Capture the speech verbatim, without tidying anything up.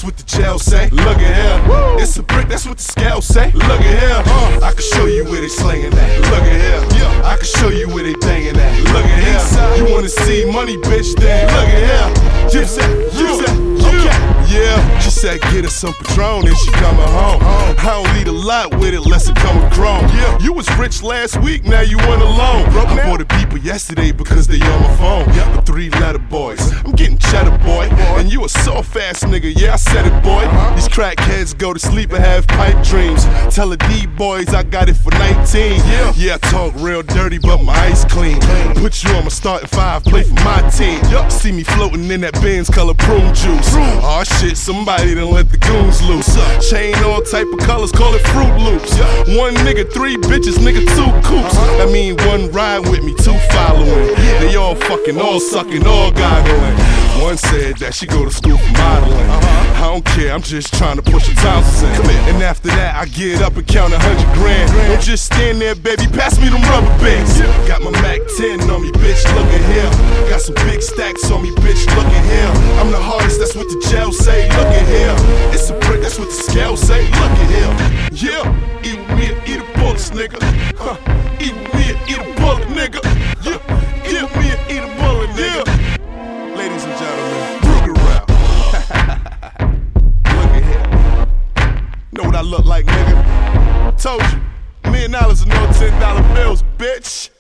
what the jail say. Look at here, it's a brick, that's what the scale say. Look at here, uh, I can show you where they slinging that. Look at here, yeah, I can show you where they banging that. Look at here, you wanna see money, bitch? Then look at here, you said, you said, okay. Yeah, she said get her some Patron and she coming home. I don't need a lot with it, less it come with chrome. Yeah, you was rich last week, now you want a loan. I bought a beeper yesterday because they on my phone. The three letter boys, I'm getting cheddar, boy. And you a soft ass nigga, yeah I said it, boy. These crackheads go to sleep and have pipe dreams. Tell the D boys I got it for nineteen. Yeah, yeah I talk real dirty, but my ice clean. Put you on my starting five, play for my team. See me floating in that Benz color prune juice. Aw shit, somebody done let the goons loose. Chain all type of colors, call it Fruit Loops. One nigga, three bitches, nigga, two coops. I mean one ride with me, two following. They all fucking, all sucking, all goggling. One said that she go to school for modeling. I don't care, I'm just trying to push a tonsils in. And after that, I get up and count a hundred grand. Don't just stand there, baby, pass me them rubber bands. Got my Mac ten on me, bitch, look at here. Got some big stacks on me, bitch, look at here. I'm the hardest, that's what the jail say, look at here. It's a brick, that's what the scale say, look at here. Yeah, eat with me and eat a bullet, nigga. Huh. Eat with me and eat a bullet, nigga. Yeah, eat with me and eat a bullet, nigga. Ladies and gentlemen, Ruger Rap. Look at here. Know what I look like, nigga? Told you, million dollars and no ten dollar bills, bitch.